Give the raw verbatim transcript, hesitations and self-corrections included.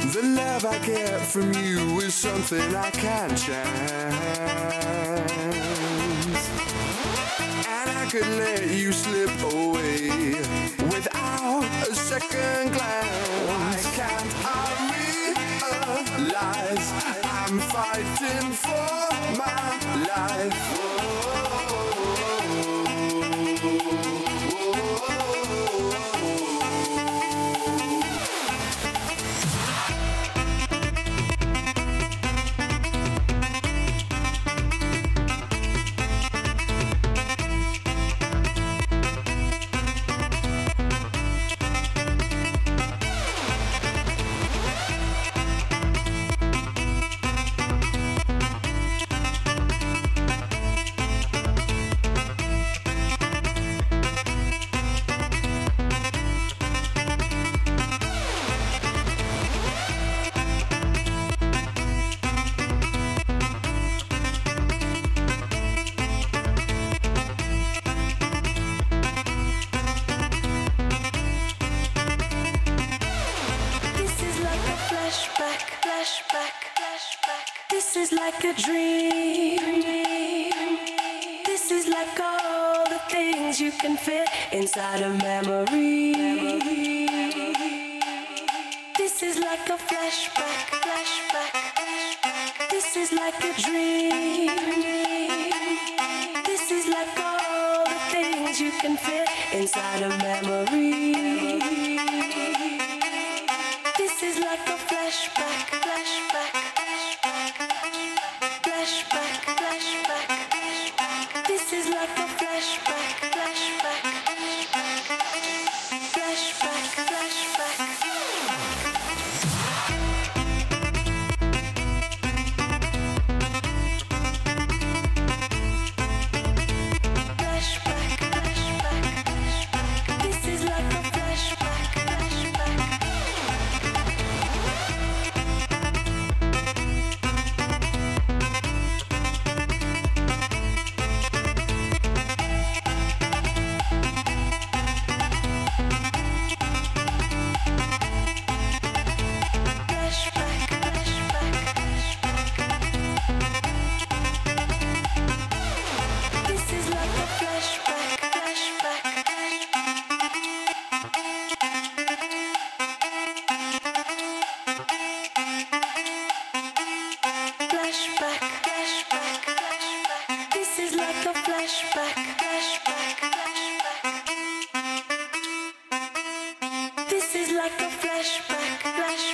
The love I get from you is something I can't chance. And I could let you slip away without a second glance. Why can't I realize I'm fighting for my life? This is like a dream. This is like all the things you can fit inside a memory. This is like a flashback, flashback. This is like a dream. This is like all the things you can fit inside a memory. This is like a flashback, flashback. Flashback, flashback. This is like a flashback, flashback. Flashback, flashback. This is like a flashback, flashback.